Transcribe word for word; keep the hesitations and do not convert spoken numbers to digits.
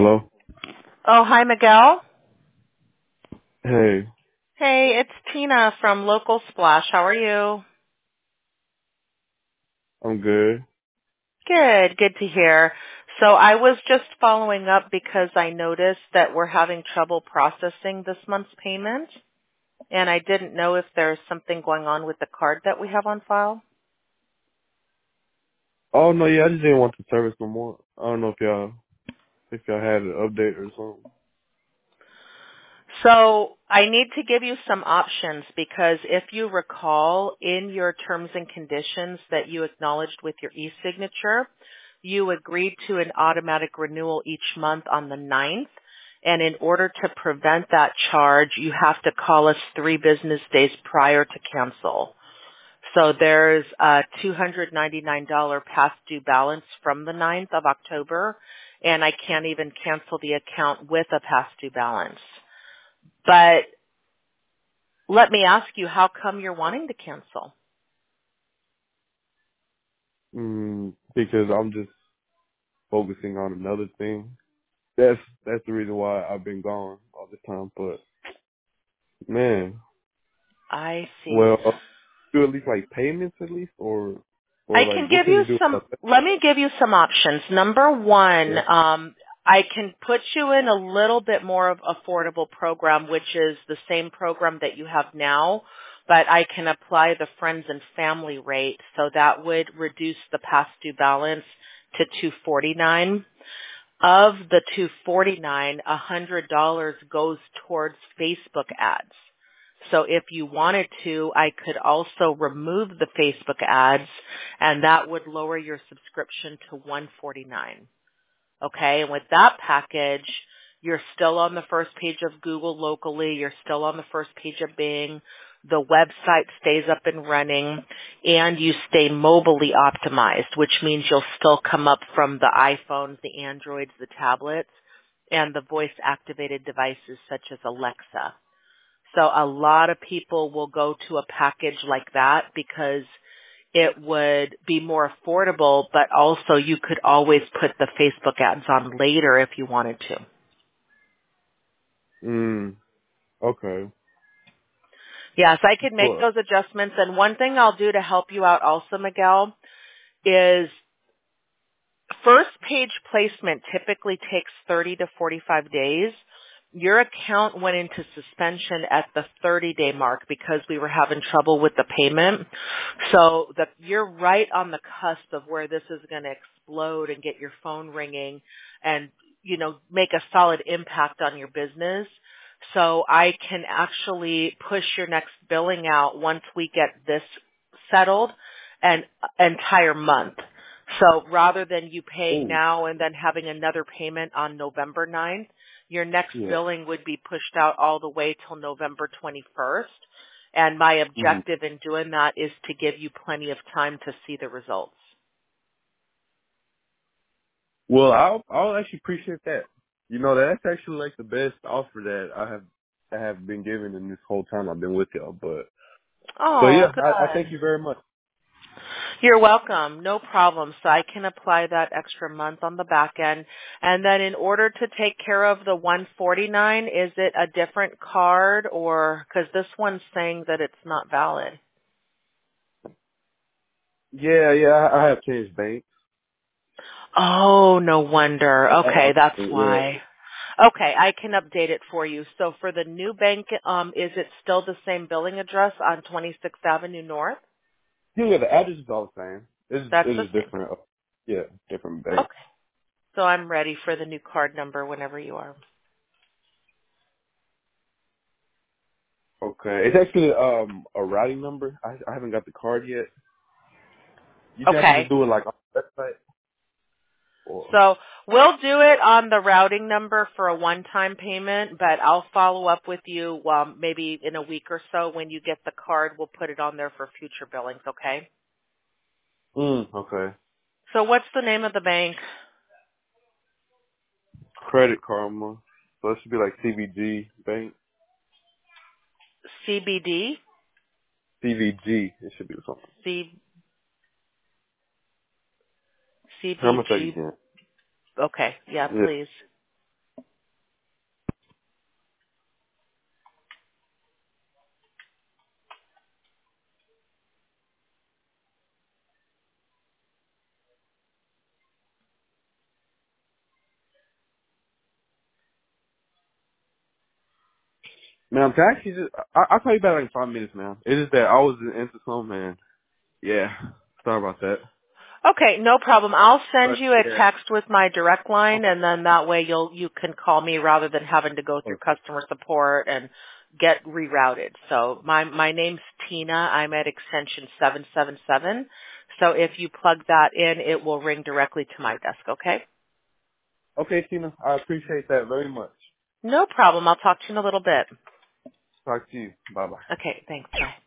Hello. Oh, hi, Miguel. Hey, Hey, it's Tina from Local Splash. How are you? I'm good. Good, good to hear. So I was just following up because I noticed that we're having trouble processing this month's payment, and I didn't know if there's something going on with the card that we have on file. Oh no, yeah, I just didn't want the service no more. I don't know if y'all if y'all had an update or something. So I need to give you some options because if you recall in your terms and conditions that you acknowledged with your e-signature, you agreed to an automatic renewal each month on the ninth. And in order to prevent that charge, you have to call us three business days prior to cancel. So there's a two hundred ninety-nine dollars past due balance from the ninth of October, and I can't even cancel the account with a past due balance. But let me ask you, how come you're wanting to cancel? Mm, because I'm just focusing on another thing. That's that's the reason why I've been gone all this time. But man, I see. well, uh, do at least like payments at least, or I or like can what give can you you do some, about that? let me give you some options. Number one, Yeah. um, I can put you in a little bit more of affordable program, which is the same program that you have now, but I can apply the friends and family rate, so that would reduce the past due balance to two forty-nine. Of the two forty-nine, one hundred dollars goes towards Facebook ads. So if you wanted to, I could also remove the Facebook ads, and that would lower your subscription to one forty-nine. Okay, and with that package, you're still on the first page of Google locally, you're still on the first page of Bing, the website stays up and running, and you stay mobilely optimized, which means you'll still come up from the iPhones, the Androids, the tablets, and the voice-activated devices such as Alexa. So a lot of people will go to a package like that because it would be more affordable, but also you could always put the Facebook ads on later if you wanted to. Mm. Okay. Yes, I could make Cool. those adjustments. And one thing I'll do to help you out also, Miguel, is first page placement typically takes thirty to forty-five days. Your account went into suspension at the thirty day mark because we were having trouble with the payment. So the, you're right on the cusp of where this is going to explode and get your phone ringing and, you know, make a solid impact on your business. So I can actually push your next billing out once we get this settled an entire month. So rather than you paying Oh, now and then having another payment on November ninth, your next yeah. billing would be pushed out all the way till November twenty-first. And my Hmm. objective in doing that is to give you plenty of time to see the results. Well, I'll I'll actually appreciate that. You know, that's actually like the best offer that I have I have been given in this whole time I've been with y'all. But so Oh, yeah, I, I good. thank you very much. You're welcome. No problem. So I can apply that extra month on the back end. And then in order to take care of the one forty-nine, is it a different card or, because this one's saying that it's not valid? Yeah, yeah, I, I have changed banks. Oh, no wonder. Uh, Okay, that's yeah, why. Okay, I can update it for you. So for the new bank, um, is it still the same billing address on twenty-sixth Avenue North? yeah, the address is all the same. It's That's the it's just same. different. uh, Yeah, different bank. Okay. So I'm ready for the new card number whenever you are. Okay, it's actually um a routing number. I I haven't got the card yet. You think I can Okay. just do it like on the website or? So we'll do it on the routing number for a one-time payment, but I'll follow up with you um, maybe in a week or so when you get the card. We'll put it on there for future billings, okay? Mm, okay. So what's the name of the bank? Credit Karma. So it should be like C V G Bank. C B D? C V G. It should be something. C, How much are you CBG? getting? Okay, yeah, Yeah. please. Ma'am, can I actually just, I, I'll call you back in like five minutes, ma'am. It is that I was into something, and yeah, sorry about that. Okay, no problem. I'll send But you a yeah, text with my direct line, okay, and then that way you'll you can call me rather than having to go through okay, customer support and get rerouted. So my my name's Tina. I'm at extension seven seven seven. So if you plug that in, it will ring directly to my desk. Okay? okay, Tina, I appreciate that very much. No problem. I'll talk to you in a little bit. Talk to you. Bye bye. Okay. Thanks. Bye.